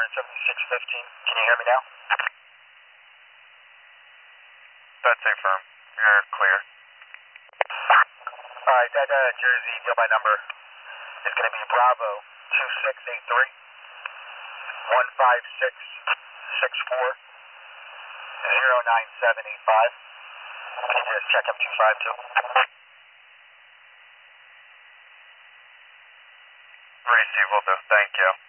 7615. Can you hear me now? That's a firm. You're clear. Alright, that Jersey deal by number is going to be Bravo 2683 15664 09785. Can you just check M252? Receive will do. Thank you.